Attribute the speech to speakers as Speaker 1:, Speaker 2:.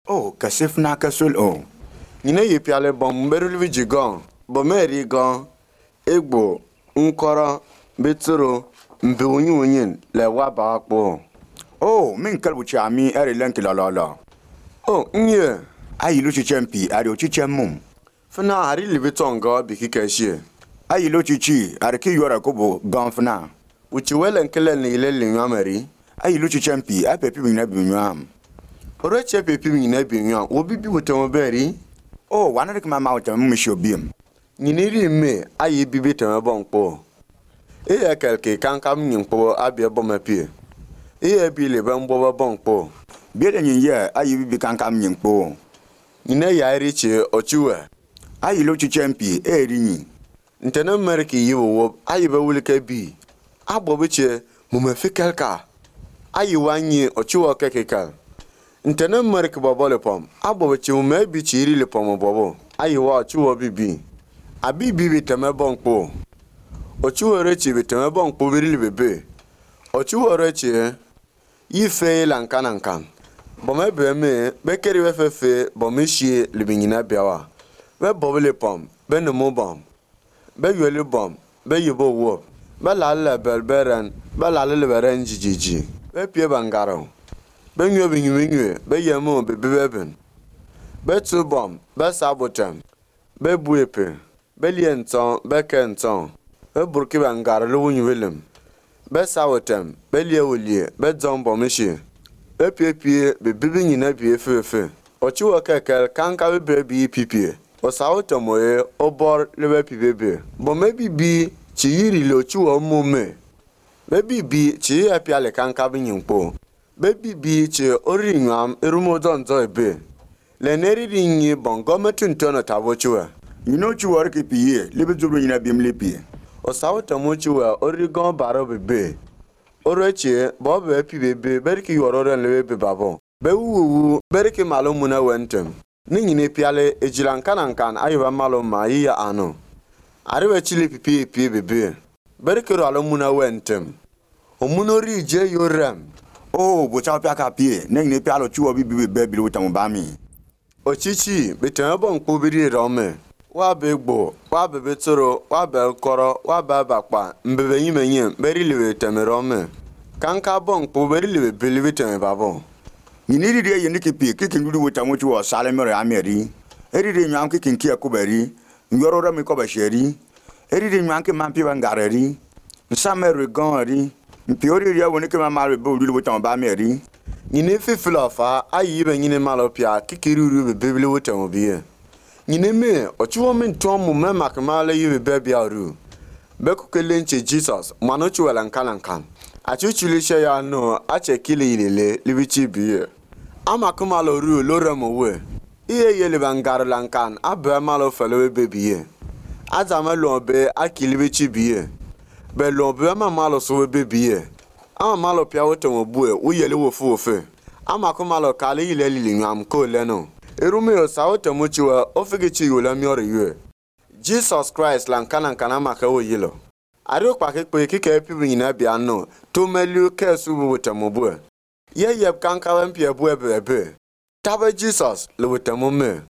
Speaker 1: Oh, kasifna kasul o.
Speaker 2: Nyine yi piale bom berulvi jigon, bomeri gon, egbo, nkoro, beturo, mbe unyin le waba akpo.
Speaker 1: Oh, min kalbu chami eri lenki la.
Speaker 2: Oh, nye.
Speaker 1: Ayi lu chichempi ari ochichemum.
Speaker 2: Fana hari libitonga bikikeshie.
Speaker 1: Ayi lu chichi ari ki yora kobo ganfna.
Speaker 2: Uchiwele nkele ni ile lingameri.
Speaker 1: Ayi lu chichempi apepi mina binyam.
Speaker 2: Oreche pepi mina binyam, obibi utemoberi.
Speaker 1: Oh, wanari kama mauta mumishobim.
Speaker 2: Nyiniri me ayi bibi temebonpo. Eye kelke kankam nyimpo abie bomapie. Eye bile bambo bonpo.
Speaker 1: Biele nye ayi bibi kankam nyimpo.
Speaker 2: Nyine ya riche ochiwe.
Speaker 1: Ayi lu chichempi erinyi.
Speaker 2: Ntene meriki yiwo ayi be wulike bi. Abobiche mumefikelka. Ayi wanyi ochiwe kekekal. Ntene meriki bobole pom. Abobiche mumebi chiri le pom bobo. Ayi wa ochiwe bibi. Abi bibi temebonpo. Ochiwe rechi bitemebonpo birili bebe. Ochiwe rechi yife lankanankan. Bome beme bekeri wefefe bomishie libinyina biawa. Be bobole pom, be nemo bom. Be yole bom, be yibo wop. Be lalele belberen, be lalele beren jijiji. Be pie bangaro. Be nyo binywe, be yemo bebeben. Be tu bom, be sabotem. Be buepe. Be lienton, be kenton. Be burki bangaro lo nyvelem. Be sawotem, be liewolie, be zombomishi. Be pie be bibi nyina pie fefe. Ochiwa kekel kanka be bi pipie. Osawotomoye obor lebe pibebe. Bo mebi bi chiyiri lo chiwa mume. Bebi bi chi apiale kanka binyimpo. Bebi bi chi orinyam erumodonzo ebe. Leneri rinyi bongo tuntono tavochiwa.
Speaker 1: Yino chiwar ki piye, libe zubru nyina bimle piye.
Speaker 2: Osawotomochiwa origon baro bebe. Oreche bobe pibebe beriki yororen lebe babo. Be wuwu beriki malumuna wentem. Ningine piale ejilankanankan ayiba malo ma iya anu. Ariwe chili pipi bebe. Berikero alumuna wentem. Omunori je yorem.
Speaker 1: Oh, bocha piaka pie, nengine pialo chiwa bibi bebi utamubami.
Speaker 2: Ochichi betemebo nkubiri rome. Wa begbo, wa bebetoro, wa belkoro, wa babakpa, mbebe yimenye, beriliwe temerome. Kanka bon po beriliwe beliwe temebabo.
Speaker 1: Nyiniri de yeniki pi kikin dudu utamuchi wa salemere ameri. Eri de nyam kikin kia kuberi. Nyorora mi kobasheri. Eri de nyam ki mampi bangareri. Nsamere gonri. Mpiori ya woniki mamare bo dudu utamubami.
Speaker 2: Nyine fifilofa ayi be nyine malopia kikiruru be bebele wotamobie. Nyine me ochiwo min tomu me makmale yibe bebia ru. Beku kelenche Jesus manochi walankan. Achuchulisha ya no ache kile ilele libichi biye. Ama kumalo ru loremo we. Iye yele bangar lankan abe malo felewe bebiye. Azama lombe akilibichi biye. Be lombe ama malo sowe bebiye. Ama malo pia wote mobue uyele wofu ofe. Ama kumalo kale ile lingam ko leno. Erume osawote mochiwa ofegechi yola miore yue. Jesus Christ lankan ama kawo yelo. Ari okpake kpe kike pibi nyina bia no to melu kesu bu wotemobue. Ye yeb kanka wampie bu ebe. Tabe Jesus le wotemume.